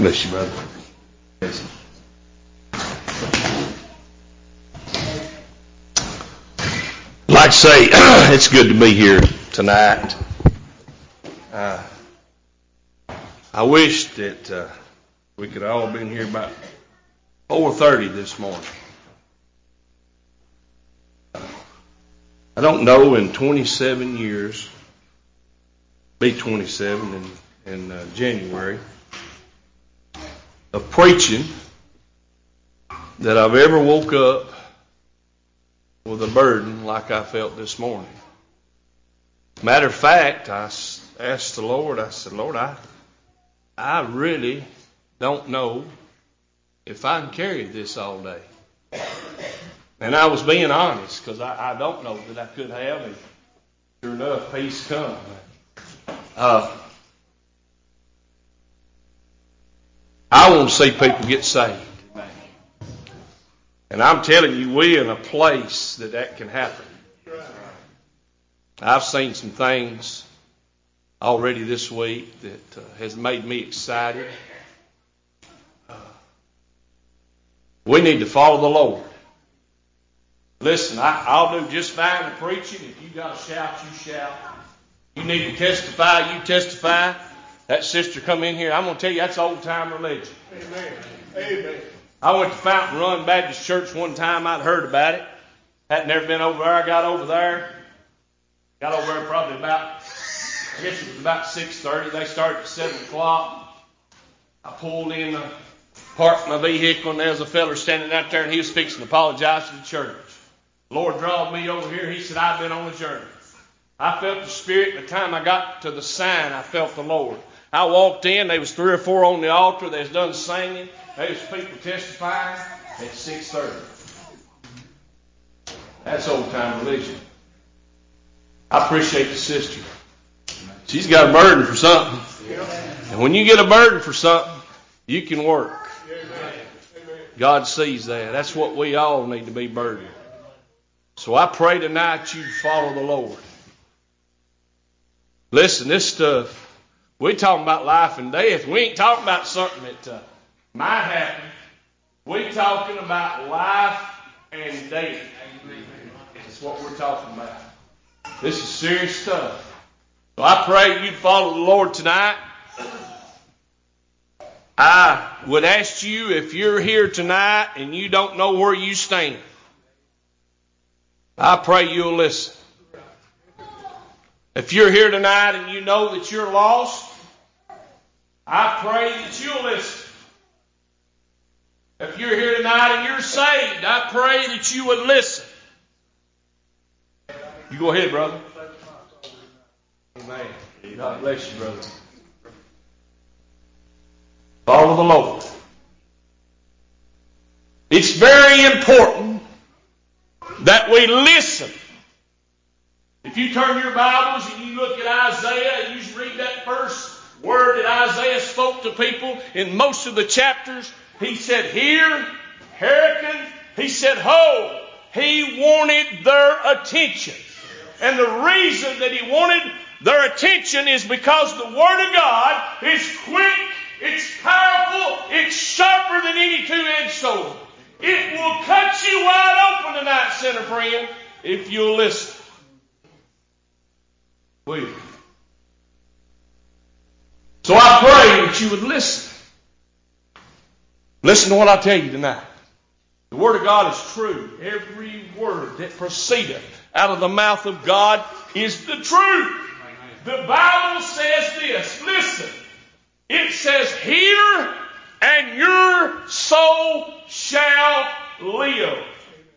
Bless you, brother. Yes. Like I say, it's good to be here tonight. I wish that we could have all been here about 4:30 this morning. I don't know, in 27 years, be 27 in January, of preaching, that I've ever woke up with a burden like I felt this morning. Matter of fact, I asked the Lord, I said, Lord, I really don't know if I can carry this all day. And I was being honest, because I don't know that I could have, and sure enough, peace come. I want to see people get saved. And I'm telling you, we're in a place that can happen. I've seen some things already this week that has made me excited. We need to follow the Lord. Listen, I'll do just fine in preaching. If you got to shout, you shout. You need to testify, you testify. That sister come in here, I'm going to tell you, that's old-time religion. Amen. Amen. I went to Fountain Run Baptist Church one time. I'd heard about it. Hadn't never been over there. I got over there. Got over there probably about, I guess it was about 6:30. They started at 7 o'clock. I pulled in, parked my vehicle, and there was a fella standing out there, and he was fixing to apologize to the church. The Lord drawed me over here. He said, I've been on a journey. I felt the Spirit. By the time I got to the sign, I felt the Lord. I walked in. There was 3 or 4 on the altar. They was done singing. There was people testifying at 6:30. That's old-time religion. I appreciate the sister. She's got a burden for something. And when you get a burden for something, you can work. God sees that. That's what we all need to be burdened. So I pray tonight you follow the Lord. Listen, this stuff, we're talking about life and death. We ain't talking about something that might happen. We're talking about life and death. That's what we're talking about. This is serious stuff. So I pray you'd follow the Lord tonight. I would ask you, if you're here tonight and you don't know where you stand, I pray you'll listen. If you're here tonight and you know that you're lost, I pray that you'll listen. If you're here tonight and you're saved, I pray that you would listen. You go ahead, brother. Amen. God bless you, brother. Follow the Lord. It's very important that we listen. If you turn your Bibles and you look at Isaiah and you read that first word that Isaiah spoke to people in most of the chapters, he said, hear, hearken. He said, ho. He wanted their attention. And the reason that he wanted their attention is because the Word of God is quick, it's powerful, it's sharper than any two-edged sword. It will cut you wide open tonight, sinner friend, if you'll listen. Will you? So I pray that you would listen. Listen to what I tell you tonight. The Word of God is true. Every word that proceedeth out of the mouth of God is the truth. The Bible says this. Listen. It says, hear and your soul shall live.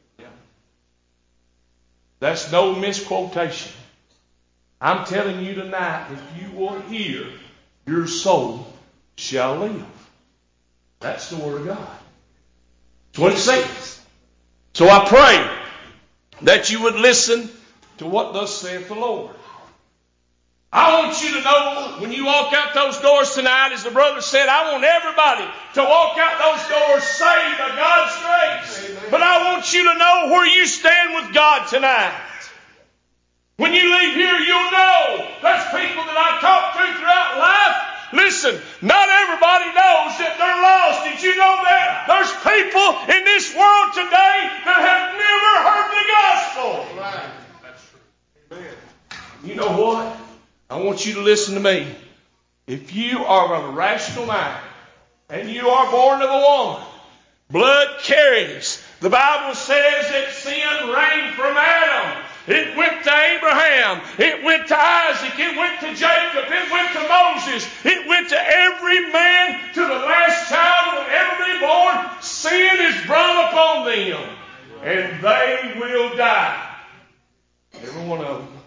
That's no misquotation. I'm telling you tonight, if you will hear, your soul shall live. That's the Word of God. That's what it says. So I pray that you would listen to what thus saith the Lord. I want you to know when you walk out those doors tonight, as the brother said, I want everybody to walk out those doors saved by God's grace. Amen. But I want you to know where you stand with God tonight. When you leave here, you'll know there's people that I've talked to throughout life Listen, not everybody knows that they're lost. Did you know that? There's people in this world today that have never heard the gospel. Right. That's true. Amen. You know what? I want you to listen to me. If you are of a rational mind and you are born of a woman, blood carries. The Bible says that sin reigned from Adam. It went to Abraham. It went to Isaac. It went to Jacob. It went to Moses. It went to every man, to the last child that will ever be born. Sin is brought upon them, and they will die. Every one of them.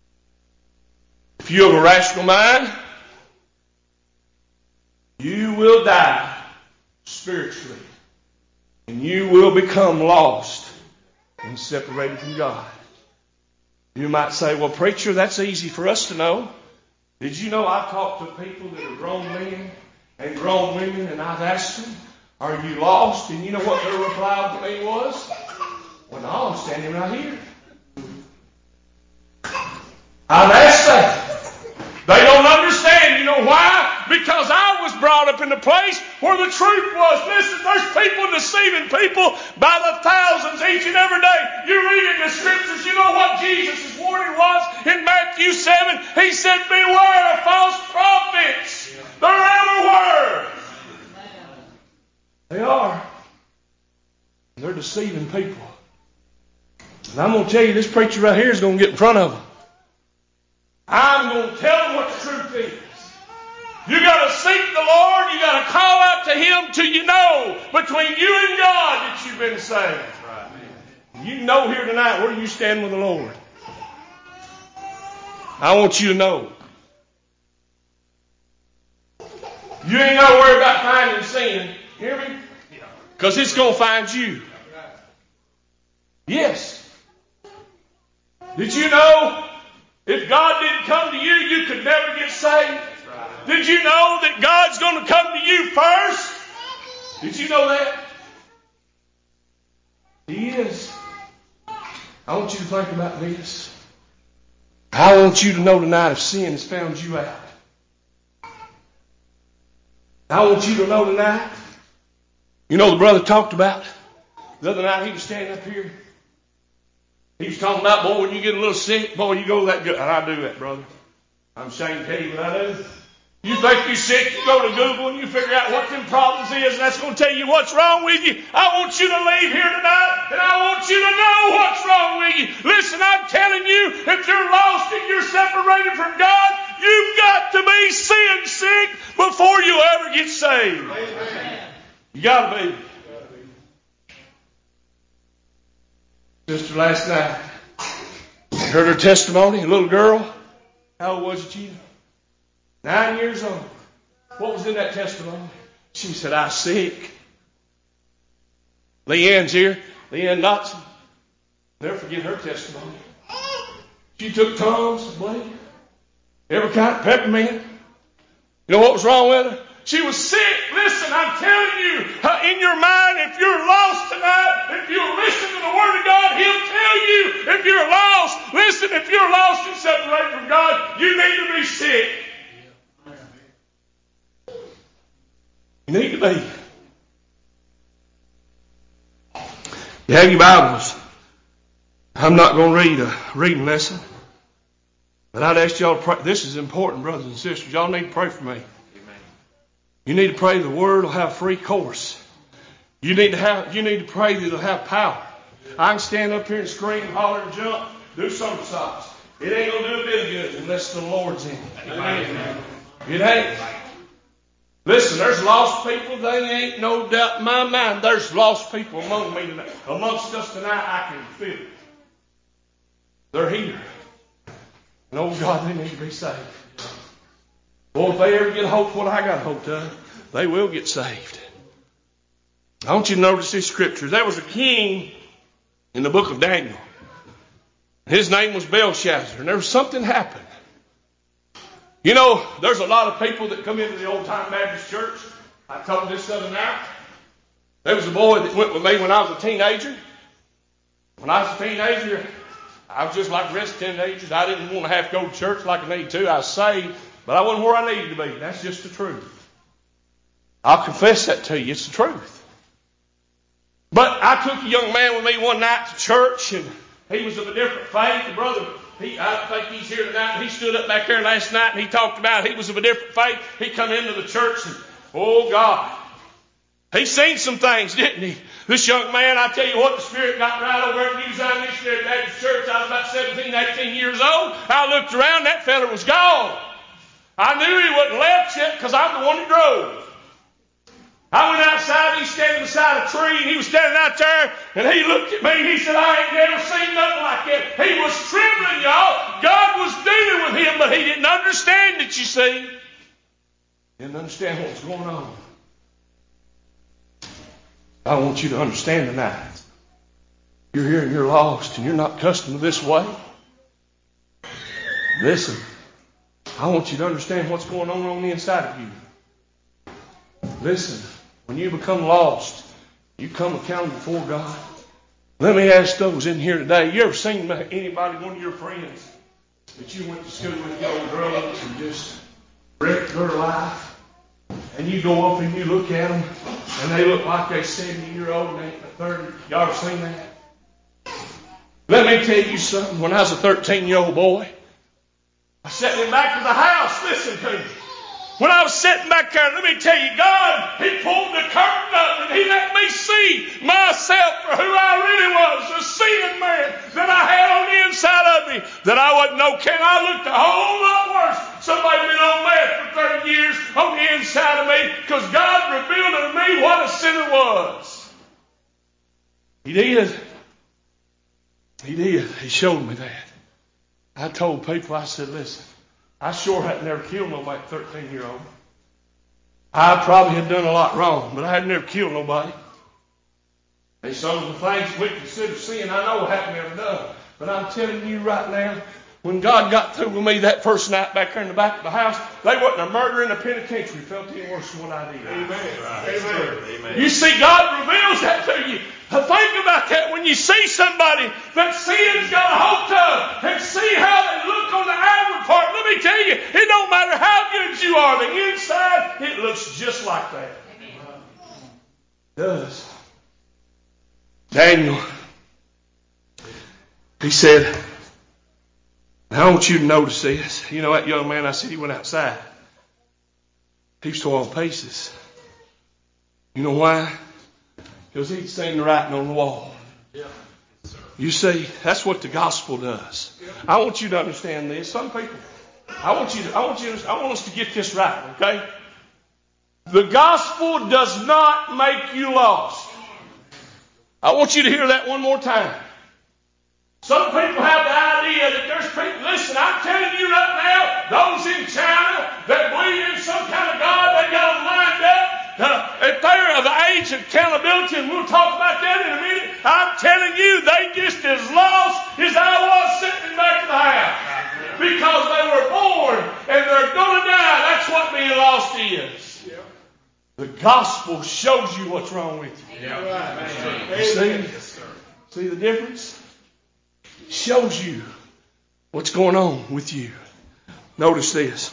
If you have a rational mind, you will die spiritually. And you will become lost and separated from God. You might say, well, preacher, that's easy for us to know. Did you know I've talked to people that are grown men and grown women, and I've asked them, are you lost? And you know what their reply to me was? Well, no, I'm standing right here. I've asked them. They don't understand. You know why? Because I was brought up in a place where the truth was. Listen, there's people deceiving people by the thousands each and every day. You read in the scriptures, you know what Jesus' warning was in Matthew 7? He said, beware of false prophets. They're everywhere. They are. They're deceiving people. And I'm going to tell you, this preacher right here is going to get in front of them. I'm going to tell them what the truth is. You got to seek the Lord. You got to call out to Him till you know between you and God that you've been saved. Right. You know here tonight where you stand with the Lord. I want you to know. You ain't got to worry about finding sin. Hear me? Because it's going to find you. Yes. Did you know? If God didn't come to you, you could never get saved. Did you know that God's going to come to you first? Did you know that? He is. I want you to think about this. I want you to know tonight if sin has found you out. I want you to know tonight. You know the brother talked about the other night, he was standing up here. He was talking about, boy, when you get a little sick, boy, you go that good. And I do that, brother. I'm ashamed to tell you what I do. You think you're sick, you go to Google and you figure out what them problems is, and that's going to tell you what's wrong with you. I want you to leave here tonight, and I want you to know what's wrong with you. Listen, I'm telling you, if you're lost and you're separated from God, you've got to be sin sick before you ever get saved. Amen. You got to be. Sister last night, heard her testimony, a little girl. How old was she? 9 years old. What was in that testimony? She said, I was sick. Leanne's here. Leanne Dotson. Never forget her testimony. She took Tums, blood, every kind of peppermint. You know what was wrong with her? She was sick. Listen, I'm telling you, in your mind, if you're lost tonight, if you listen to the Word of God, He'll tell you if you're lost. Listen, if you're lost and separated from God, you need to be sick. You need to be. You have your Bibles. I'm not going to read a reading lesson, but I'd ask y'all to pray. This is important, brothers and sisters. Y'all need to pray for me. You need to pray the Word will have free course. You need to pray that it'll have power. I can stand up here and scream, holler, and jump, do somersaults. It ain't going to do a bit of good unless the Lord's in it. Amen. It ain't. Listen, there's lost people. They ain't no doubt in my mind. There's lost people amongst us tonight. I can feel it. They're here. And oh God, they need to be saved. Well, if they ever get a hope of what I got a hope of, they will get saved. I want you to notice this scripture. There was a king in the book of Daniel. His name was Belshazzar, and there was something happened. You know, there's a lot of people that come into the old time Baptist church. I told this the other night. There was a boy that went with me when I was a teenager. When I was a teenager, I was just like the rest of teenagers. I didn't want to have to go to church like I need to. I was saved, but I wasn't where I needed to be. That's just the truth. I'll confess that to you. It's the truth. But I took a young man with me one night to church, and he was of a different faith. The brother, I think he's here tonight, but he stood up back there last night and he talked about he was of a different faith. He come into the church and, oh God, he seen some things, didn't he? This young man, I tell you what, the Spirit got right over at New Zion Missionary Baptist Church. I was about 17, 18 years old. I looked around, that fella was gone. I knew he wasn't left yet because I'm the one that drove. I went outside, he was standing beside a tree, and he was standing out there, and he looked at me, and he said, I ain't never seen nothing like that. He was trembling, y'all. God was dealing with him, but he didn't understand it, you see. Didn't understand what was going on. I want you to understand tonight. You're here and you're lost, and you're not accustomed to this way. Listen, I want you to understand what's going on the inside of you. Listen, when you become lost, you come accountable before God. Let me ask those in here today, you ever seen anybody, one of your friends, that you went to school with, on drugs and just wrecked their life? And you go up and you look at them, and they look like they're 70-year-old and they ain't 30. Y'all ever seen that? Let me tell you something. When I was a 13-year-old boy, I sat in the back of the house. Listen to me. When I was sitting back there, let me tell you, God, He pulled the curtain up and He let me see myself for who I really was, a sin man that I had on the inside of me that I wasn't no kin. I looked a whole lot worse. Somebody been on meth for 30 years on the inside of me because God revealed to me what a sinner was. He did. He did. He showed me that. I told people, I said, listen, I sure had never killed nobody at 13-year-old. I probably had done a lot wrong, but I had never killed nobody. And some of the things we consider sin, I know I haven't ever done. But I'm telling you right now, when God got through with me that first night back there in the back of the house, they wasn't a murder in a penitentiary felt any worse than what I did. Amen. Amen. Amen. You see, God reveals that to you. Think about that. When you see somebody that sin's got a hold of and see how they look on the outward part, let me tell you, it don't matter how good you are, the inside, it looks just like that. It does. Daniel, he said, I want you to notice this. You know that young man, I said he went outside. He was torn to pieces. You know why? Because he'd seen the writing on the wall. You see, that's what the gospel does. I want you to understand this. Some people, I want us to get this right, okay? The gospel does not make you lost. I want you to hear that one more time. Some people have the idea that there's people, listen, I'm telling you right now, those in China that believe in some kind of God, they got them lined up. If they're of the age of accountability, and we'll talk about that in a minute, I'm telling you, they just as lost as I was sitting back in the house. Because they were born and they're going to die. That's what being lost is. The gospel shows you what's wrong with you. See the difference? It shows you what's going on with you. Notice this.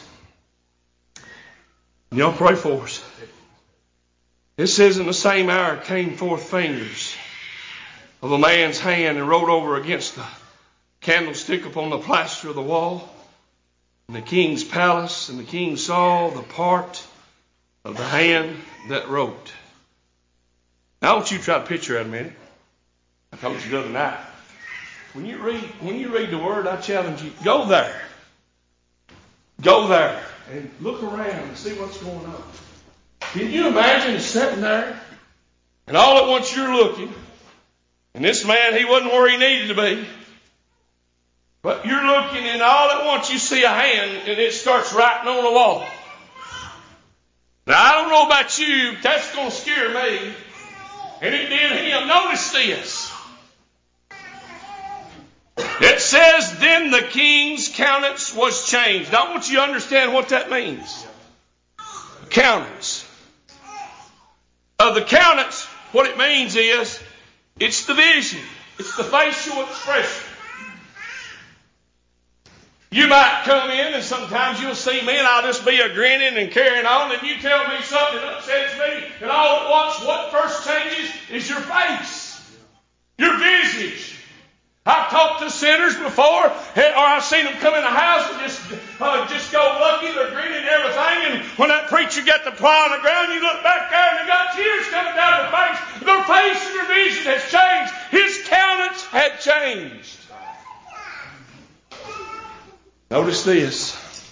Y'all pray for us. It says in the same hour came forth fingers of a man's hand and wrote over against the candlestick upon the plaster of the wall. In the king's palace, and the king saw the part of the hand that wrote. Now I want you to try to picture that a minute. I told you the other night. When you read the word, I challenge you, go there. Go there and look around and see what's going on. Can you imagine sitting there and all at once you're looking, and this man, he wasn't where he needed to be, but you're looking and all at once you see a hand and it starts writing on the wall. Now I don't know about you, but that's going to scare me. And it did him. Notice this. It says, then the king's countenance was changed. I want you to understand what that means. Countenance. The countenance, what it means is, it's the vision. It's the facial expression. You might come in and sometimes you'll see me and I'll just be a grinning and carrying on, and you tell me something that upsets me, and all at once what first changes is your face, your visage. I've talked to sinners before, or I've seen them come in the house and just go lucky. They're grinning and everything. And when that preacher got the plow on the ground, you look back there and they got tears coming down their face. Their face and their vision has changed. His countenance had changed. Notice this.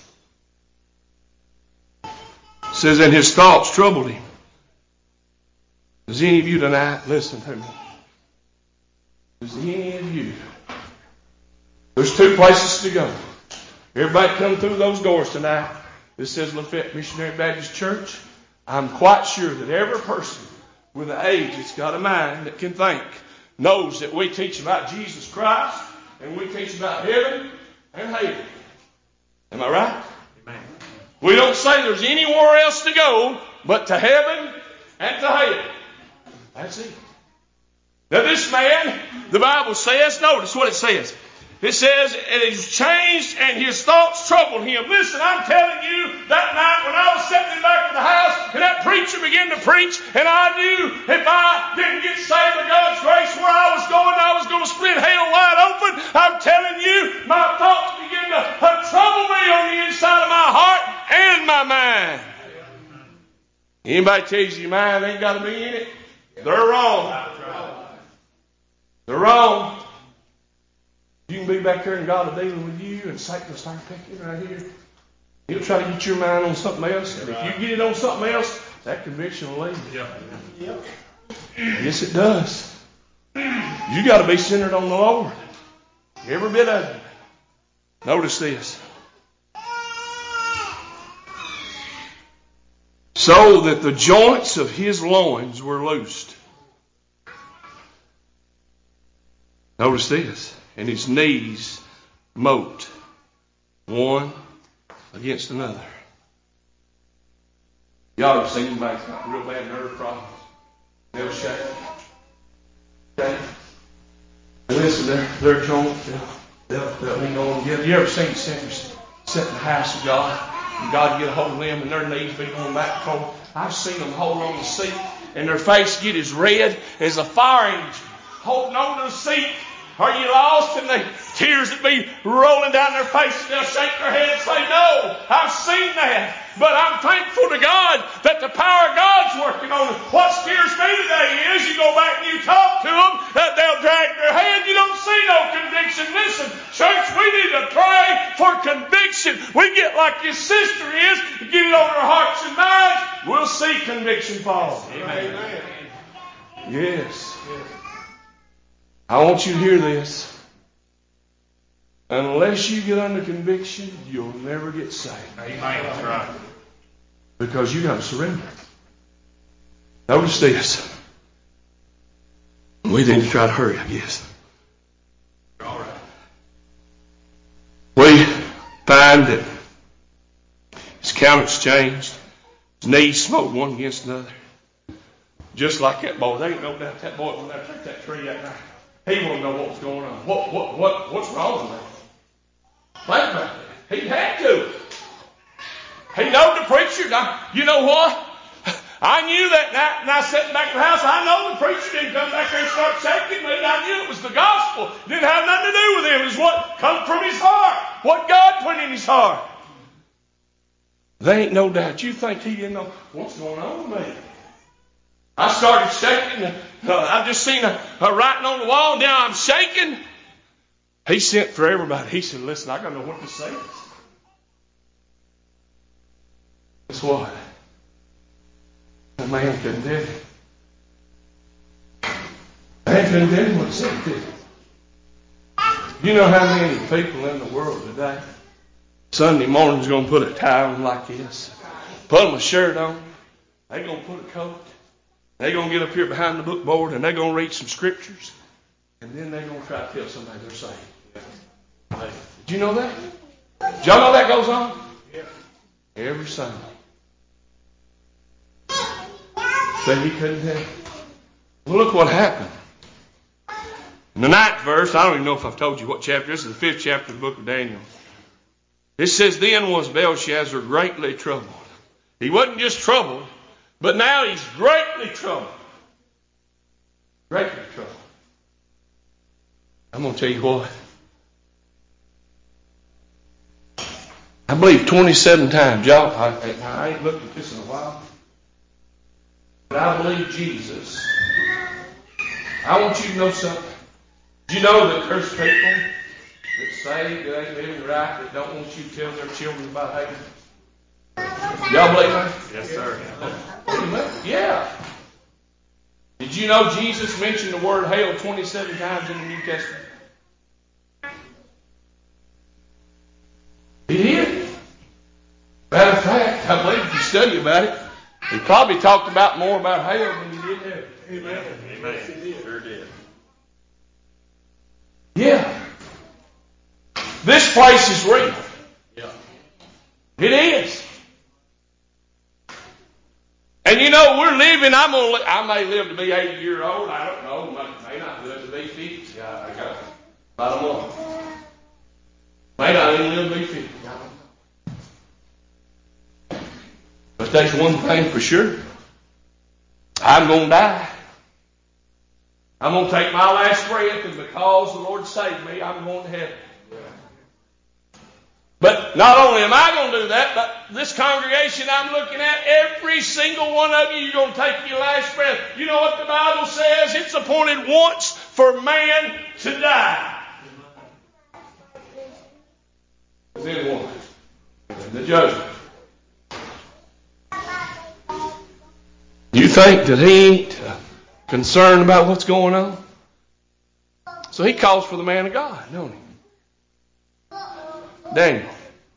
It says, and his thoughts troubled him. Does any of you tonight, listen to me. Does any of you? There's two places to go. Everybody come through those doors tonight. This says Lafayette Missionary Baptist Church. I'm quite sure that every person with an age that's got a mind that can think knows that we teach about Jesus Christ and we teach about heaven and hell. Am I right? Amen. We don't say there's anywhere else to go but to heaven and to hell. That's it. Now this man, the Bible says, notice what it says. It says, and he's changed and his thoughts troubled him. Listen, I'm telling you, that night when I was sitting back in the house and that preacher began to preach, and I knew if I didn't get saved by God's grace where I was going to split hell wide open. I'm telling you, my thoughts began to trouble me on the inside of my heart and my mind. Anybody tells you your mind ain't got to be in it? They're wrong. They're wrong. You can be back there and God will dealing with you and Satan will start picking right here. He'll try to get your mind on something else. And if you get it on something else, that conviction will leave you. Yep. Yes, it does. You got to be centered on the Lord. Every bit of it. Notice this. So that the joints of his loins were loosed. Notice this. And his knees mote one against another. Y'all have seen anybody that's got real bad nerve problems. They'll shake. Okay? And listen, their joints, they'll be going together. You ever seen sinners sit in the house of God and God get a hold of them and their knees be going back and forth? I've seen them hold on the seat and their face get as red as a fire engine holding on to the seat. Are you lost? And the tears that be rolling down their face and they'll shake their head and say, no, I've seen that. But I'm thankful to God that the power of God's working on them. What scares me today is you go back and you talk to them, that they'll drag their head. You don't see no conviction. Listen, church, we need to pray for conviction. We get like your sister is, get it over our hearts and minds. We'll see conviction fall. Amen. Yes. I want you to hear this. Unless you get under conviction, you'll never get saved. Amen. That's right. Because you got to surrender. Notice this. We need to try to hurry, I guess. All right. We find that his countenance changed. His knees smote one against another. Just like that boy. There ain't no doubt that boy went out there that tree that night. He wanted to know what was going on. What's wrong with him? Think about that. He had to. He knowed the preacher. You know what? I knew that night, and I sat back in the house. I know the preacher didn't come back there and start shaking me. I knew it was the gospel. It didn't have nothing to do with him. It was what come from his heart. What God put in his heart. There ain't no doubt. You think he didn't know what's going on with me? I started shaking. I just seen a writing on the wall, and now I'm shaking. He sent for everybody. He said, listen, I got to know what this says. Guess what? That man couldn't tell you. Man couldn't tell you what it said to you. You know how many people in the world today, Sunday morning's going to put a tie on like this, put them a shirt on, they're going to put a coat, they're going to get up here behind the book board and they're going to read some scriptures, and then they're going to try to tell somebody they're saved. Did you know that? Did y'all know that goes on? Every Sunday. But he couldn't tell. Well, look what happened. In the 9th verse, I don't even know if I've told you what chapter. This is the 5th chapter of the book of Daniel. It says, then was Belshazzar greatly troubled. He wasn't just troubled, but now he's greatly troubled. Greatly troubled. I'm going to tell you what. I believe 27 times. Y'all, I ain't looked at this in a while. But I believe Jesus. I want you to know something. Do you know that there's people that say that ain't living right, that don't want you to tell their children about hell? Y'all believe that? Yes, sir. Yeah. Did you know Jesus mentioned the word hell 27 times in the New Testament? He did. Matter of fact, I believe if you study about it, he probably talked about more about hell than he did heaven. Amen. Amen. He sure did. Yeah. This place is real. Yeah. It is. And you know, we're living, I may live to be 80 years old. I don't know. May not live to be 50. I got about a month. May not even live to be 50. I don't know. But there's one thing for sure. I'm going to die. I'm going to take my last breath, and because the Lord saved me, I'm going to heaven. But not only am I going to do that, but this congregation I'm looking at, every single one of you, you're going to take your last breath. You know what the Bible says? It's appointed once for man to die. Then what? Then the judgment. You think that he ain't concerned about what's going on? So he calls for the man of God, don't he? Daniel.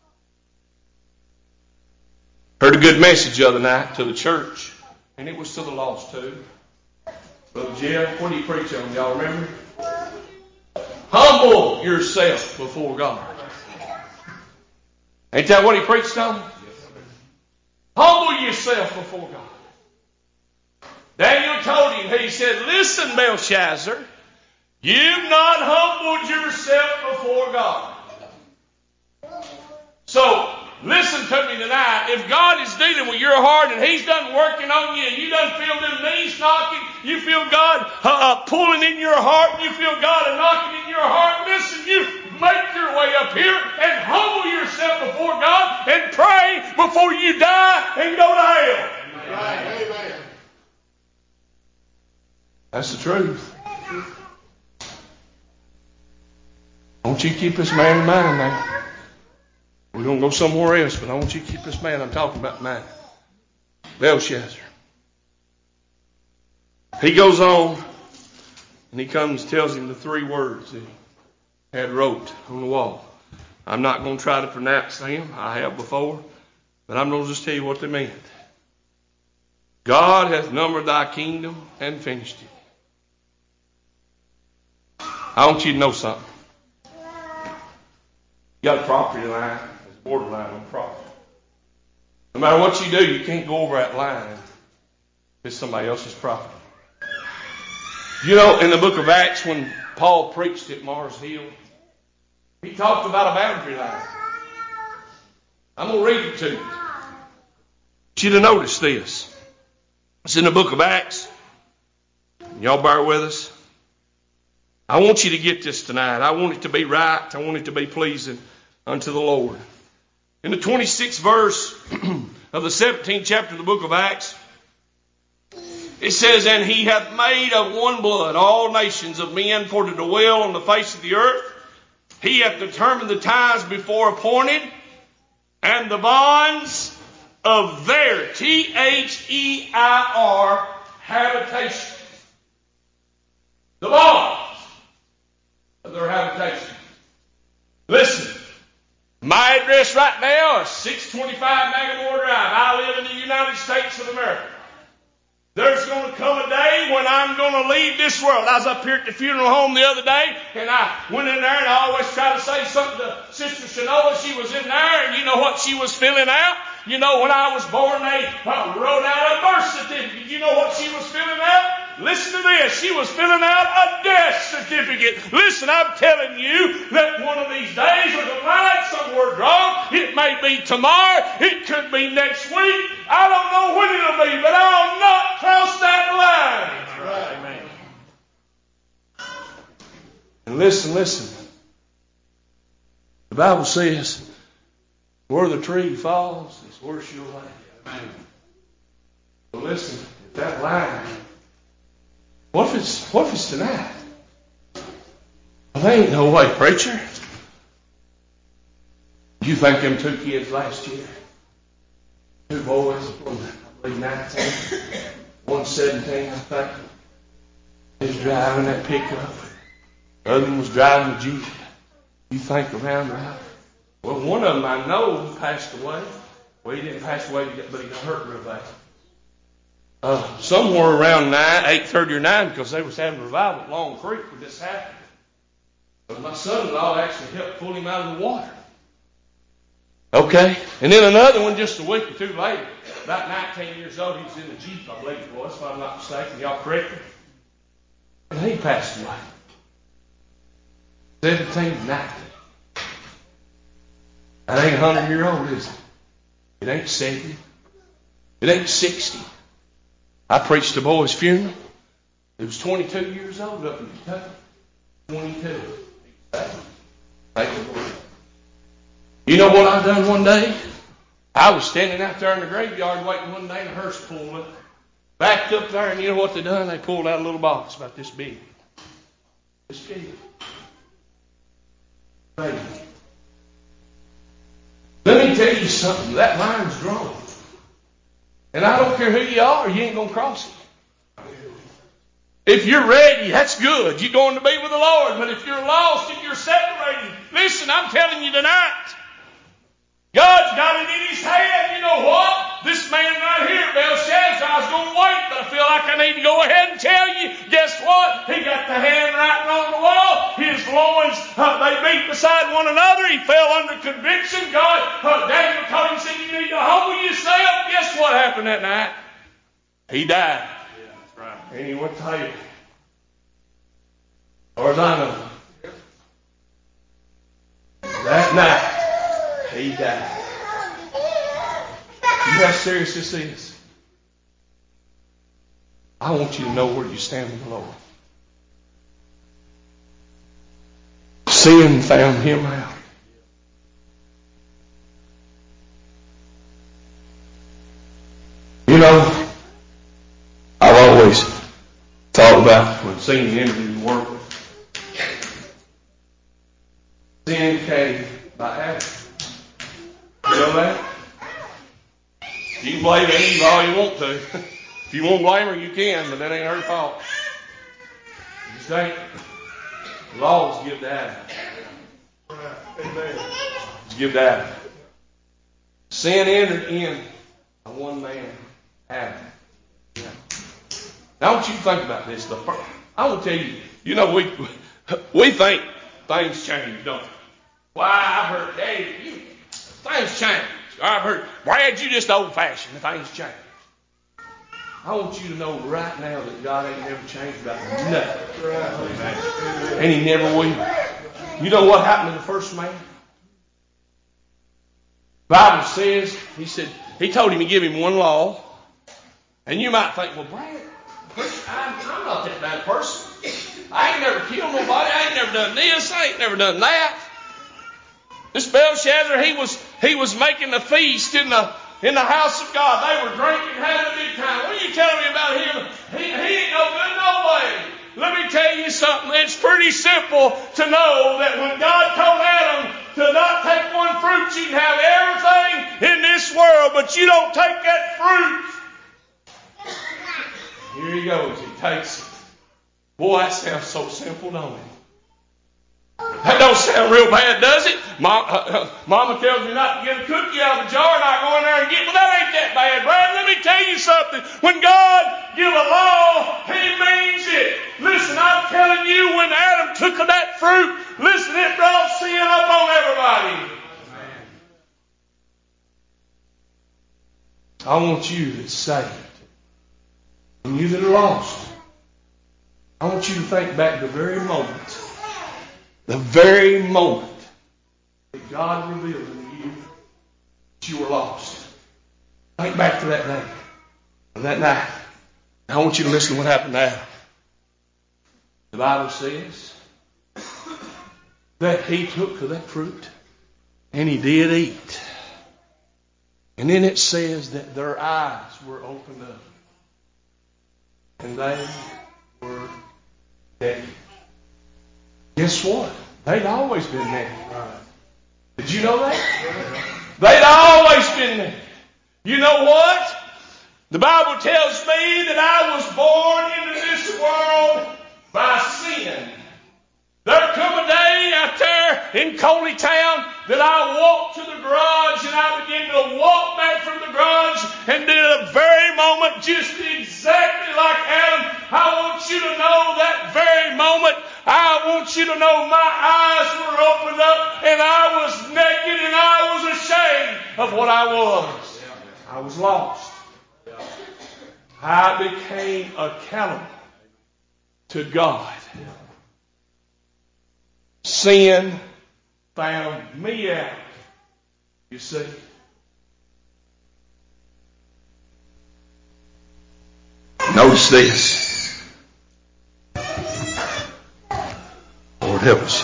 Heard a good message the other night to the church, and it was to the lost too. Brother Jeff, what do you preach on? Y'all remember? Humble yourself before God. Ain't that what he preached on? Humble yourself before God. Daniel told him, he said, listen, Belshazzar, you've not humbled yourself before God. So, listen to me tonight. If God is dealing with your heart and He's done working on you and you done feel them knees knocking, you feel God pulling in your heart, you feel God knocking in your heart, listen, you make your way up here and humble yourself before God and pray before you die and go to hell. Amen. That's the truth. Don't you keep this man in mind now. We're going to go somewhere else, but I want you to keep this man I'm talking about in mind. Belshazzar. He goes on, and he comes and tells him the 3 words that he had wrote on the wall. I'm not going to try to pronounce them. I have before, but I'm going to just tell you what they meant. God hath numbered thy kingdom and finished it. I want you to know something. You got a property line. There's a borderline on property. No matter what you do, you can't go over that line if it's somebody else's property. You know, in the book of Acts, when Paul preached at Mars Hill, he talked about a boundary line. I'm going to read it to you. I want you to notice this. It's in the book of Acts. Y'all bear with us. I want you to get this tonight. I want it to be right. I want it to be pleasing unto the Lord. In the 26th verse of the 17th chapter of the book of Acts, it says, and he hath made of one blood all nations of men for to dwell on the face of the earth. He hath determined the times before appointed and the bonds of their, Their, habitation. The bonds of their habitation. Listen, my address right now is 625 Magamore Drive. I live in the United States of America. There's going to come a day when I'm going to leave this world. I was up here at the funeral home the other day, and I went in there, and I always try to say something to Sister Shanola. She was in there, and you know what she was filling out? You know, when I was born, they wrote out a birth certificate. You know what she was filling out? Listen to this. She was filling out a death certificate. Listen, I'm telling you that one of these days there's a line somewhere drawn. may be tomorrow. It could be next week. I don't know when it'll be, but I'll not cross that line. That's right. Amen. And listen. The Bible says, where the tree falls is where she'll lay. Amen. So listen, if that line, what if it's tonight? Well, there ain't no way, preacher. You think them two kids last year, two boys, I believe 19, one 17, I think, they was driving that pickup. The other one was driving the Jeep. You think around right? Well, one of them I know passed away. Well, he didn't pass away, but he got hurt real bad. Somewhere around 8:30 or 9, because they was having a revival at Long Creek when this happened. But my son-in-law actually helped pull him out of the water. Okay. And then another one just a week or two later, about 19 years old, he was in the Jeep, I believe it was, if I'm not mistaken. Y'all correct me? And he passed away. 17, 19. That ain't 100-year-old, is it? It ain't 70. It ain't 60. I preached a boy's funeral. He was 22 years old up in Kentucky. 22. Thank the Lord. You know what I done one day? I was standing out there in the graveyard waiting one day, and a hearse pulled up. Backed up there, and you know what they done? They pulled out a little box about this big. This big. Baby. Let me tell you something. That line's drawn. And I don't care who you are, you ain't going to cross it. If you're ready, that's good. You're going to be with the Lord. But if you're lost and you're separated, listen, I'm telling you tonight, God's got it in His hand. You know what? This man right here, Belshazzar, I was going to wait, but I feel like I need to go ahead and tell you. Guess what? He got the handwriting on the wall. His loins, they beat beside one another. He fell under conviction. Daniel told him, said, you need to humble yourself. Guess what happened that night? He died. Yeah, that's right. And he went to hell. Or as I know, that night, he died. You know how serious this is? I want you to know where you stand with the Lord. Sin found him out. You know, I've always thought about when sin entered the world. Sin came by Adam. You know that? You can blame Eve all you want to. If you want to blame her, you can, but that ain't her fault. You just ain't. The laws give to Adam. Just give to Adam. Sin entered in by one man, Adam. Now I want you to think about this. I want to tell you, you know, we think things change, don't we? Why, I've heard, Dave, things change. I've heard, Brad, you just old-fashioned. Things change. I want you to know right now that God ain't never changed about nothing. Right. And He never will. You know what happened to the first man? The Bible says, He told him to give him one law. And you might think, well, Brad, I'm not that bad person. I ain't never killed nobody. I ain't never done this. I ain't never done that. This Belshazzar, he was making a feast in the house of God. They were drinking, having a big time. What are you telling me about him? He ain't no good no way. Let me tell you something. It's pretty simple to know that when God told Adam to not take one fruit, you can have everything in this world, but you don't take that fruit. Here he goes. He takes it. Boy, that sounds so simple, don't it? That don't sound real bad, does it? Mama tells me not to get a cookie out of a jar and I go in there and get, well, that ain't that bad, Brad. Let me tell you something. When God give a law, He means it. Listen, I'm telling you, when Adam took of that fruit, listen, it brought sin up on everybody. I want you that's saved, and you that are lost, I want you to think back to the very moment that God revealed unto you that you were lost. Think back to that day and that night. Now I want you to listen to what happened now. The Bible says that he took of that fruit and he did eat. And then it says that their eyes were opened up and they were naked. Guess what? They'd always been naked. Did you know that? They'd always been naked. You know what? The Bible tells me that I was born into this world by sin. There come a day out there in Coley Town that I walked to the garage and I began to walk back from the garage, and in a very moment, just exactly like Adam, I want you to know that very moment, I want you to know my eyes were opened up and I was naked and I was ashamed of what I was. I was lost. I became accountable to God. Sin found me out. You see? Notice this. Lord help us.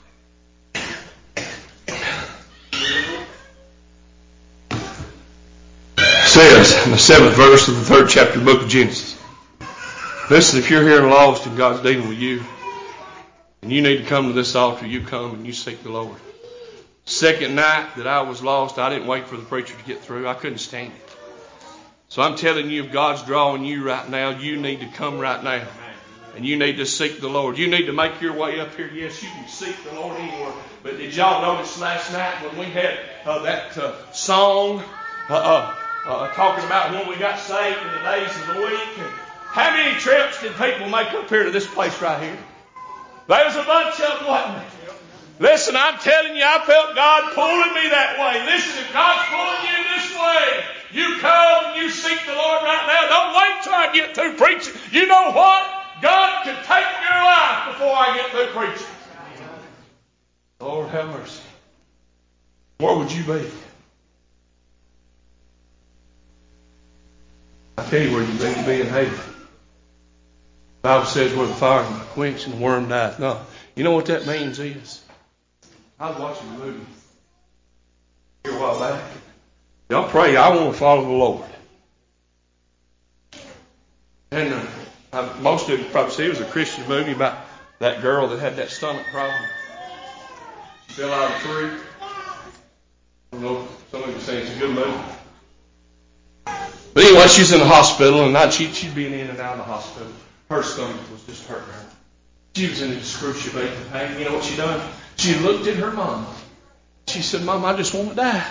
It says in the 7th verse of the 3rd chapter of the book of Genesis. Listen, if you're here and lost and God's dealing with you, and you need to come to this altar, you come and you seek the Lord. Second night that I was lost, I didn't wait for the preacher to get through. I couldn't stand it. So I'm telling you, if God's drawing you right now, you need to come right now. And you need to seek the Lord. You need to make your way up here. Yes, you can seek the Lord anywhere. But did y'all notice last night when we had that song talking about when we got saved in the days of the week? And how many trips did people make up here to this place right here? There's a bunch of them, wasn't there? Listen, I'm telling you, I felt God pulling me that way. Listen, if God's pulling you this way, you come and you seek the Lord right now. Don't wait till I get through preaching. You know what? God could take your life before I get through preaching. Lord have mercy. Where would you be? I tell you where you need to be in heaven. The Bible says where the fire is not quenched and the worm dieth not. You know what that means is? I was watching a movie here a while back. Y'all pray, I want to follow the Lord. And most of you probably see it was a Christian movie about that girl that had that stomach problem. She fell out of a tree. I don't know, some of you say it's a good movie. But anyway, she's in the hospital, and she'd been in and out of the hospital. Her stomach was just hurting her. She was in excruciating pain. You know what she done? She looked at her mom. She said, Mom, I just want to die.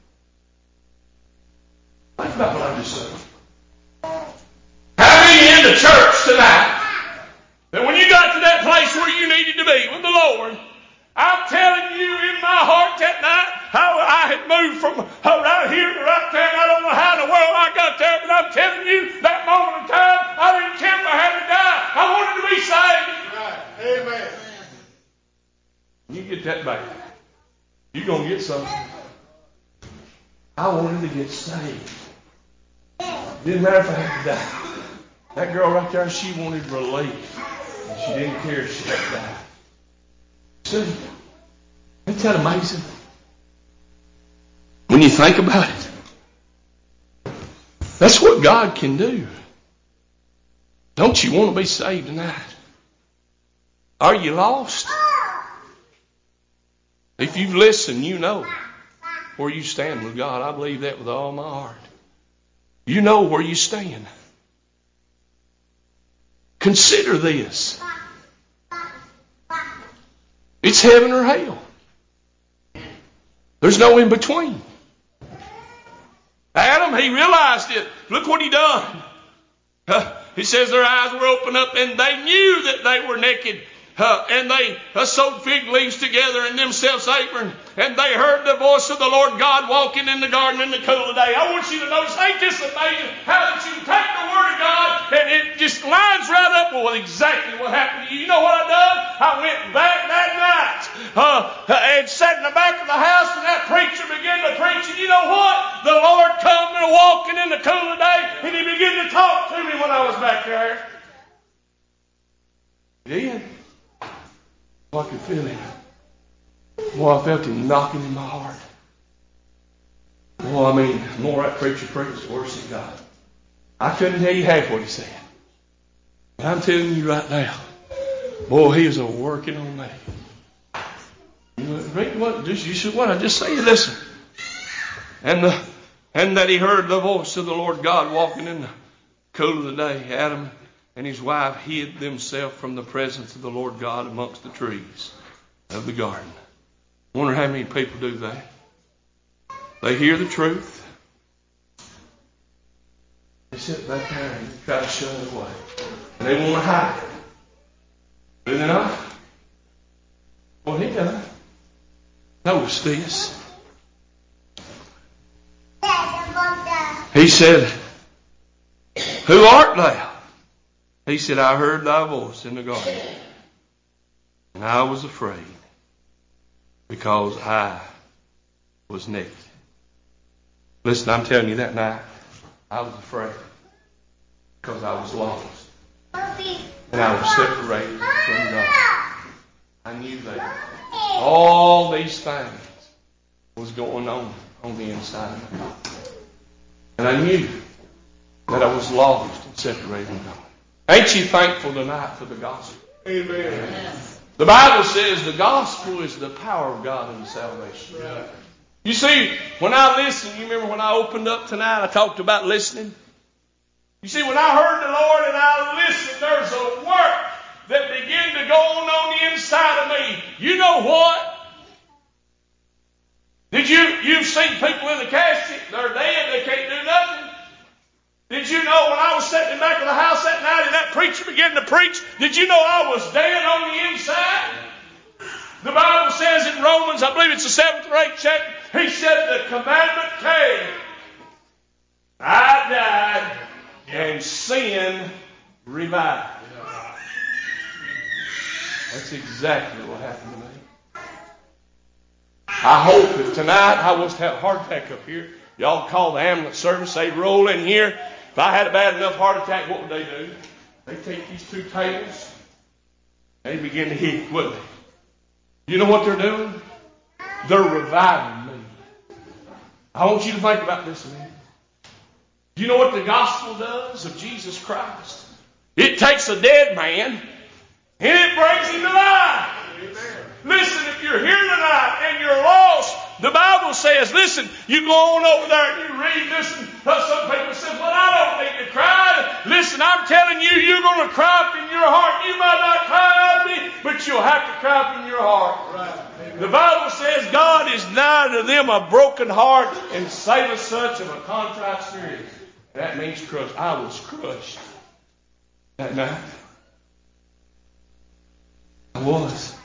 Think about what I just said. How many in the church tonight that when you got to that place where you needed to be with the Lord, I'm telling you in my heart that night how I had moved from right here to right there. I don't know how in the world I got there, but I'm telling you that moment in time, I didn't care if I had to die. I wanted to be saved. Right. Amen. You get that back, you're going to get something. I wanted to get saved. Didn't matter if I had to die. That girl right there, she wanted relief. And she didn't care if she had to die. See? Isn't that amazing? When you think about it. That's what God can do. Don't you want to be saved tonight? Are you lost? If you've listened, you know where you stand with God. I believe that with all my heart. You know where you stand. Consider this. It's heaven or hell. There's no in between. Adam, he realized it. Look what he done. He says their eyes were opened up and they knew that they were naked. And they sewed fig leaves together in themselves apron. And they heard the voice of the Lord God walking in the garden in the cool of the day. I want you to notice, ain't this amazing how that you take the Word of God and it just lines right up with exactly what happened to you. You know what I done? I went back that night and sat in the back of the house and that preacher began to preach. And you know what? back there. He did. Oh, I could feel him. Boy, I felt him knocking in my heart. Well, I mean, the more that preacher preached, the worse it got. I couldn't tell you half what he said. But I'm telling you right now, boy, he was working on me. Read what I just say. Listen. And that he heard the voice of the Lord God walking in the cool of the day. Adam and his wife hid themselves from the presence of the Lord God amongst the trees of the garden. I wonder how many people do that. They hear the truth. They sit back there and try to shut it away. And they want to hide it. Do they not? Well, he done. Notice this. He said, who art thou? He said, I heard thy voice in the garden. And I was afraid because I was naked. Listen, I'm telling you that night, I was afraid because I was lost. And I was separated from God. I knew that all these things was going on the inside of me. And I knew that I was lost and separated from God. Ain't you thankful tonight for the gospel? Amen. The Bible says the gospel is the power of God unto salvation. Yeah. You see, when I listen, you remember when I opened up tonight, I talked about listening. You see, when I heard the Lord and I listened, there's a work that began to go on the inside of me. You know what? You've seen people in the casket, they're dead, they can't do nothing. Did you know when I was sitting in the back of the house that night and that preacher began to preach, did you know I was dead on the inside? The Bible says in Romans, I believe it's the 7th or 8th chapter, he said the commandment came. I died and sin revived. That's exactly what happened to me. I hope that tonight I was to have a heart attack up here. Y'all call the ambulance service. They roll in here. If I had a bad enough heart attack, what would they do? They take these two tables. They begin to hit, wouldn't they? You know what they're doing? They're reviving me. I want you to think about this a minute. Do you know what the gospel does of Jesus Christ? It takes a dead man and it brings him to life. Amen. Listen, if you're here tonight and you're lost, the Bible says, listen, you go on over there and you read, listen, some people say, well, I don't need to cry. Listen, I'm telling you, you're going to cry up in your heart. You might not cry out of me, but you'll have to cry up in your heart. Right. The Bible says God is nigh to them a broken heart and saveth such of a contrite spirit. That means crushed. I was crushed that night. I was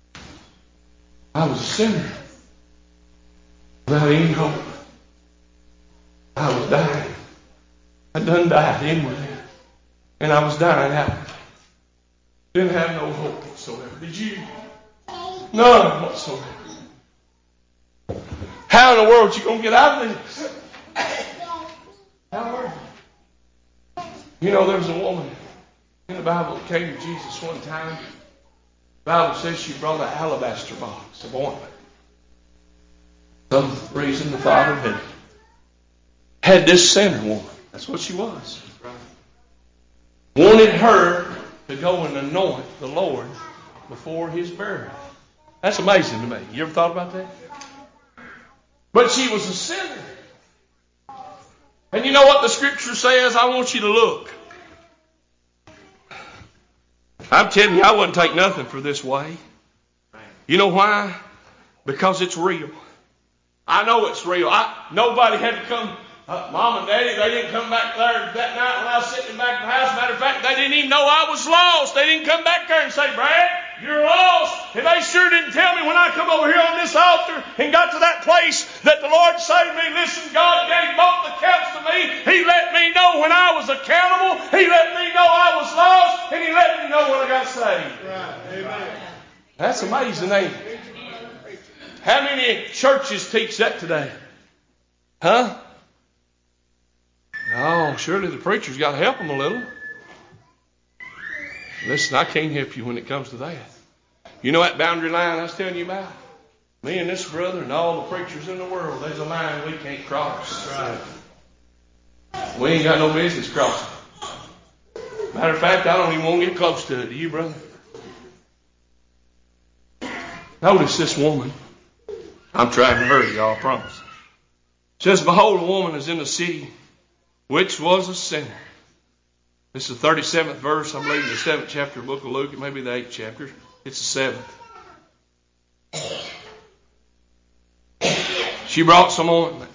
a sinner without any hope. I was dying. I done died inwardly. And I was dying outwardly. Didn't have no hope whatsoever. Did you? None whatsoever. How in the world you going to get out of this? How are you? You know, there was a woman in the Bible that came to Jesus one time. The Bible says she brought an alabaster box of ointment. Some reason the Father had this sinner woman. That's what she was. Wanted her to go and anoint the Lord before His burial. That's amazing to me. You ever thought about that? But she was a sinner. And you know what the Scripture says? I want you to look. I'm telling you, I wouldn't take nothing for this way. You know why? Because it's real. I know it's real. Nobody had to come. Mom and Daddy, they didn't come back there that night when I was sitting back in the house. Matter of fact, they didn't even know I was lost. They didn't come back there and say, Brad, you're lost. And they sure didn't tell me when I come over here on this altar and got to that place that the Lord saved me. Listen, God gave both accounts to me. He let me know when I was accountable. He let me know I was lost. And He let me know when I got saved. Right. Amen. That's amazing, ain't it? How many churches teach that today? Huh? Oh, surely the preacher's got to help them a little. Listen, I can't help you when it comes to that. You know that boundary line I was telling you about? Me and this brother and all the preachers in the world, there's a line we can't cross. Right. We ain't got no business crossing. Matter of fact, I don't even want to get close to it. Do you, brother? Notice this woman. I'm trying to hurry, y'all, I promise. It says, behold, a woman is in the city, which was a sinner. This is the 37th verse, I believe, in the 7th chapter of the book of Luke. It may be the 8th chapter. It's the 7th. She brought some ointment.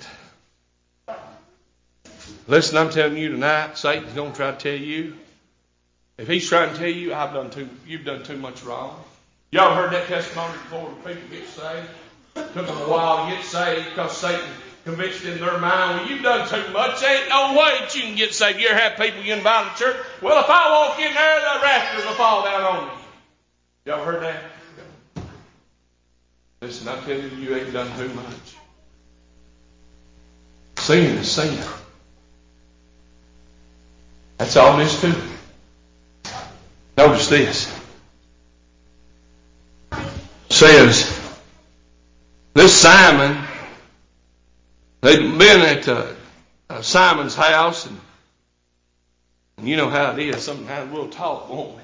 Listen, I'm telling you tonight, Satan's going to try to tell you. If he's trying to tell you, you've done too much wrong. Y'all heard that testimony before when people get saved? It took them a while to get saved because Satan convinced in their mind, well, you've done too much. There ain't no way that you can get saved. You ever have people you invite to church? Well, if I walk in there, the rafters will fall down on me. Y'all heard that? Listen, I'm telling you, you ain't done too much. Sin is sin. That's all there is to it. Notice this. It says, this Simon, they'd been at Simon's house, and you know how it is. Sometimes we'll talk, won't we?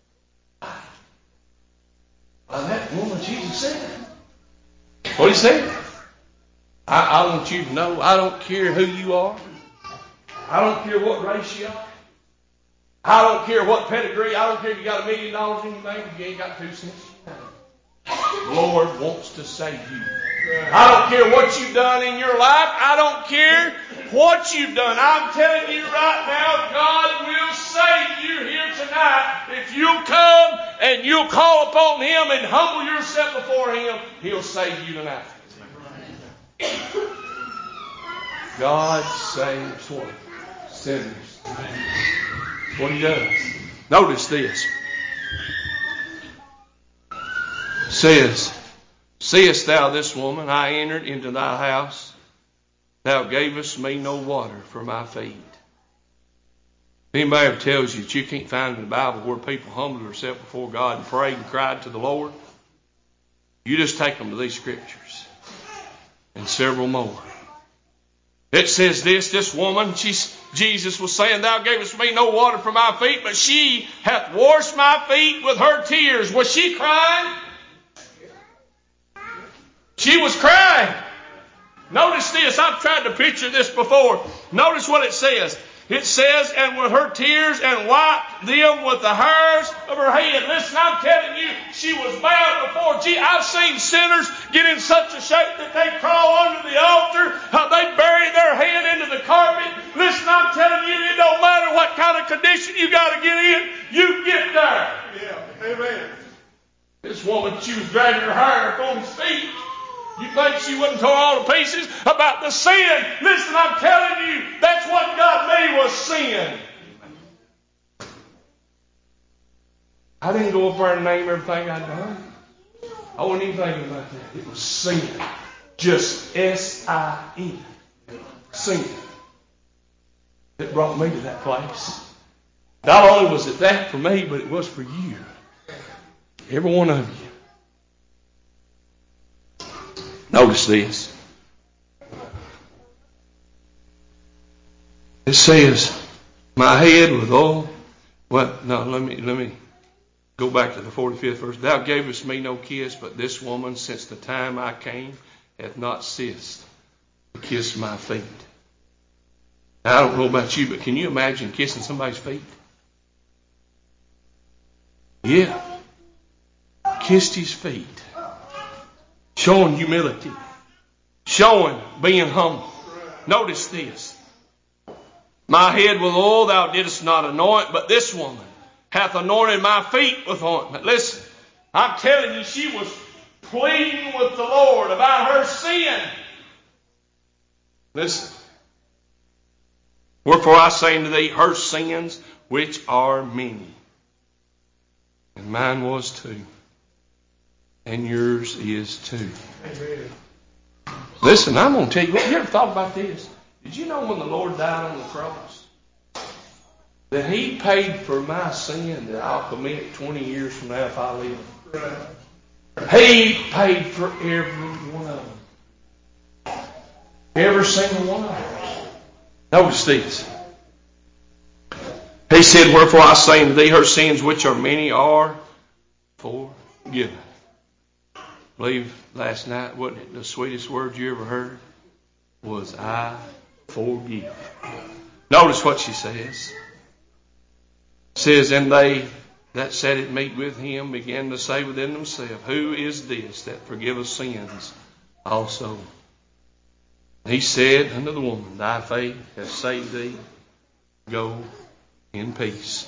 Well, that woman, Jesus said. What he said? I want you to know, I don't care who you are. I don't care what race you are. I don't care what pedigree. I don't care if you got $1 million in your bank if you ain't got 2 cents. The Lord wants to save you. I don't care what you've done in your life. I don't care what you've done. I'm telling you right now, God will save you here tonight. If you'll come and you'll call upon Him and humble yourself before Him, He'll save you tonight. God saves what? Sinners. That's what He does. Notice this. It says, seest thou this woman? I entered into thy house. Thou gavest me no water for my feet. Anybody ever tells you that you can't find in the Bible where people humbled themselves before God and prayed and cried to the Lord? You just take them to these scriptures and several more. It says this woman, Jesus was saying, thou gavest me no water for my feet, but she hath washed my feet with her tears. Was she crying? She was crying. Notice this. I've tried to picture this before. Notice what it says. It says, and with her tears and wiped them with the hairs of her head. Listen, I'm telling you, she was bowed before Jesus. I've seen sinners get in such a shape that they crawl under the altar. They bury their head into the carpet. Listen, I'm telling you, it don't matter what kind of condition you got to get in, you get there. Yeah, amen. This woman, she was dragging her hair upon his feet. You think she wouldn't tore all to pieces about the sin? Listen, I'm telling you, that's what got me was sin. I didn't go up there and name everything I'd done. I wasn't even thinking about that. It was sin. Just S-I-N. Sin. It brought me to that place. Not only was it that for me, but it was for you. Every one of you. Notice this. It says, my head with oil. Well, no, let me go back to the 45th verse. Thou gavest me no kiss, but this woman, since the time I came, hath not ceased to kiss my feet. Now, I don't know about you, but can you imagine kissing somebody's feet? Yeah. Kissed his feet. Showing humility. Showing being humble. Notice this. My head with oil thou didst not anoint, but this woman hath anointed my feet with ointment. Listen, I'm telling you, she was pleading with the Lord about her sin. Listen. Wherefore I say unto thee, her sins, which are many. And mine was too. And yours is too. Amen. Listen, I'm going to tell you, you ever thought about this? Did you know when the Lord died on the cross, that He paid for my sin that I'll commit 20 years from now if I live. He paid for every one of them. Every single one of them. Notice these. He said, wherefore I say unto thee, her sins which are many are forgiven. I believe last night, wasn't it the sweetest word you ever heard? Was I forgive. Notice what she says. It says, and they that sat at meat with him began to say within themselves, who is this that forgiveth sins also? He said unto the woman, thy faith hath saved thee. Go in peace.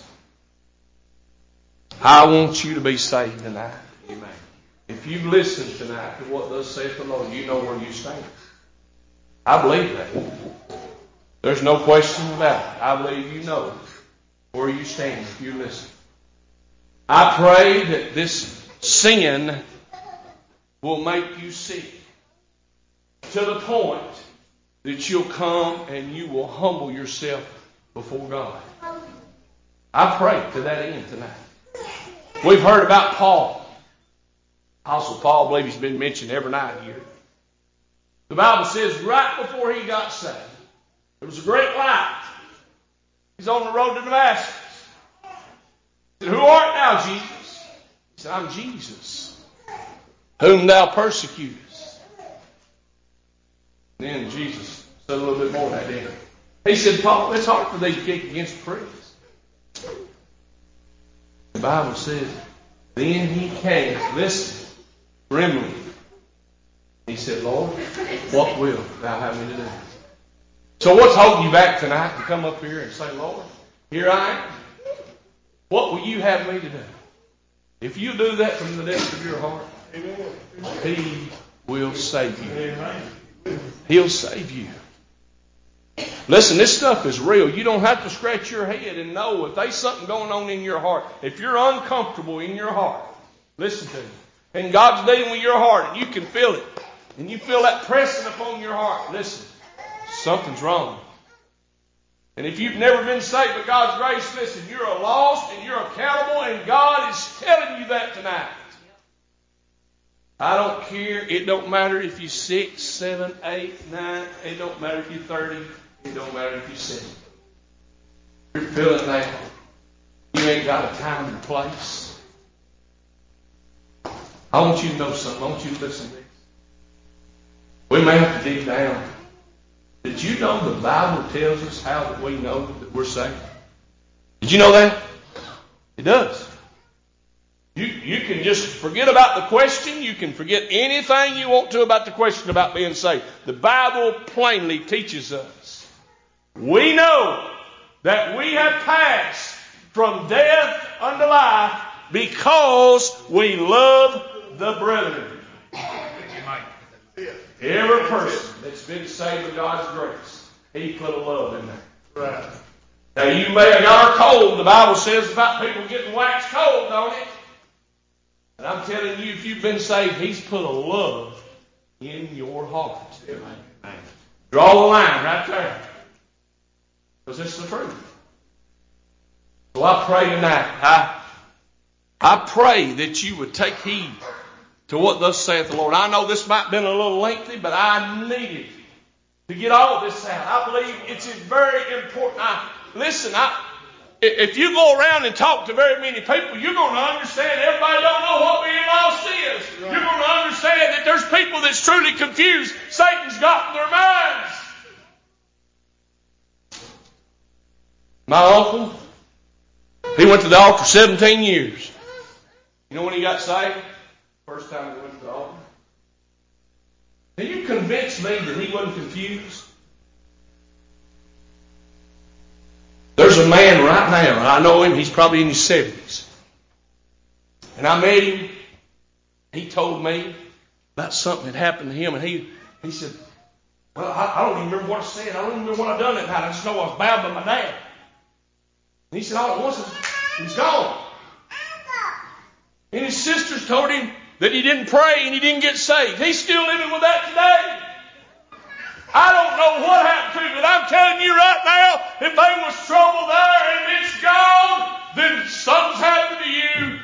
I want you to be saved tonight. Amen. If you listen tonight to what thus saith the Lord, you know where you stand. I believe that. There's no question about it. I believe you know where you stand if you listen. I pray that this sin will make you sick to the point that you'll come and you will humble yourself before God. I pray to that end tonight. We've heard about Paul. Apostle Paul, I believe he's been mentioned every night here. The Bible says right before he got saved, there was a great light. He's on the road to Damascus. He said, who art thou, Jesus? He said, I'm Jesus, whom thou persecutest. Then Jesus said a little bit more that day. He said, Paul, it's hard for thee to kick against the pricks. The Bible says, then he came, listen, trembling. He said, Lord, what will thou have me to do? So what's holding you back tonight to come up here and say, Lord, here I am. What will you have me to do? If you do that from the depths of your heart, He will save you. He'll save you. Listen, this stuff is real. You don't have to scratch your head and know if there's something going on in your heart. If you're uncomfortable in your heart, listen to me. And God's dealing with your heart and you can feel it. And you feel that pressing upon your heart. Listen, something's wrong. And if you've never been saved by God's grace, listen, you're lost and you're accountable and God is telling you that tonight. I don't care. It don't matter if you're 6, 7, 8, 9. It don't matter if you're 30. It don't matter if you're 70. You're feeling that. You ain't got a time and place. I want you to know something. I want you to listen to this. We may have to dig down. Did you know the Bible tells us how that we know that we're saved? Did you know that? It does. You can just forget about the question. You can forget anything you want to about the question about being saved. The Bible plainly teaches us. We know that we have passed from death unto life because we love the brethren. Every person that's been saved with God's grace, He put a love in there. Right. Now you may have got cold. The Bible says about people getting waxed cold, don't it? And I'm telling you, if you've been saved, He's put a love in your heart. Amen. Draw the line right there. Because it's the truth. So I pray tonight. I pray that you would take heed to what thus saith the Lord. I know this might have been a little lengthy, but I needed to get all this out. I believe it's very important. If you go around and talk to very many people, you're going to understand everybody don't know what being lost is. Right. You're going to understand that there's people that's truly confused. Satan's got in their minds. My uncle, he went to the altar 17 years. You know when he got saved? First time he went to the altar. Can you convince me that he wasn't confused? There's a man right now, and I know him, he's probably in his 70s. And I met him. He told me about something that happened to him, and he said, well, I don't even remember what I said. I don't even remember what I done that night. I just know I was bad by my dad. And he said, all at once, he's gone. And his sisters told him that he didn't pray and he didn't get saved. He's still living with that today. I don't know what happened to him, but I'm telling you right now, well, if there was trouble there and it's gone, then something's happened to you.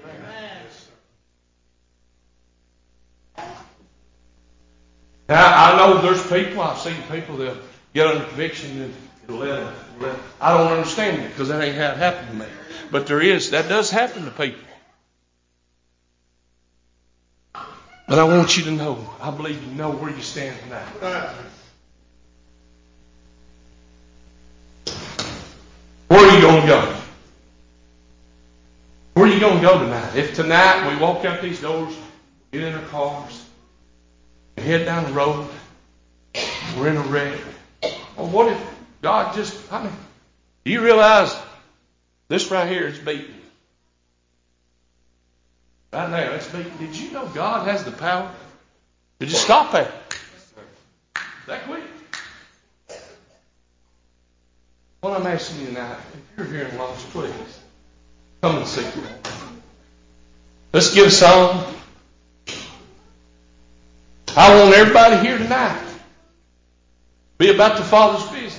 Now, I know there's people, I've seen people that get under conviction and let. I don't understand it because that ain't how it happened to me. But that does happen to people. But I want you to know, I believe you know where you stand tonight. Where are you going to go? Where are you going to go tonight? If tonight we walk out these doors, get in our cars, head down the road, we're in a wreck. Well, what if God do you realize this right here is beaten? Right now, it's beaten. Did you know God has the power to just stop that? That quick. What I'm asking you tonight, if you're here and lost, please, come and seek the Lord. Let's get a song. I want everybody here tonight to be about the Father's business.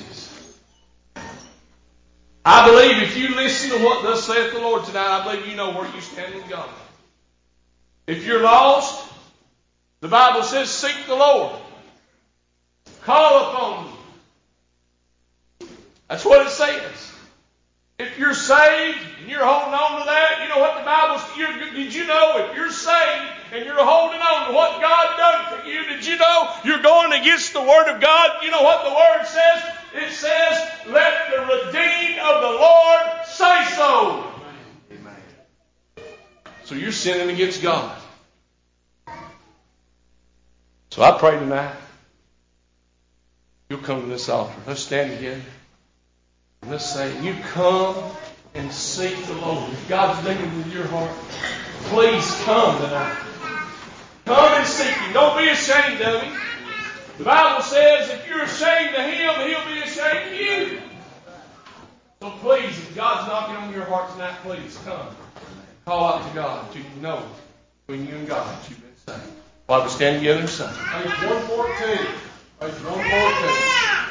I believe if you listen to what thus saith the Lord tonight, I believe you know where you stand with God. If you're lost, the Bible says, seek the Lord. Call upon Him. That's what it says. If you're saved and you're holding on to that, you know what the Bible says. Did you know if you're saved and you're holding on to what God done for you, did you know you're going against the Word of God? You know what the Word says? It says, let the redeemed of the Lord say so. Amen. So you're sinning against God. So I pray tonight, you'll come to this altar. Let's stand together. And let's say, you come and seek the Lord. If God's dealing with your heart, please come tonight. Come and seek Him. Don't be ashamed of Him. The Bible says if you're ashamed of Him, He'll be ashamed of you. So please, if God's knocking on your heart tonight, please come. Call out to God until you know between you and God that you've been saved. While we stand together and sing. Page 114. Page 114.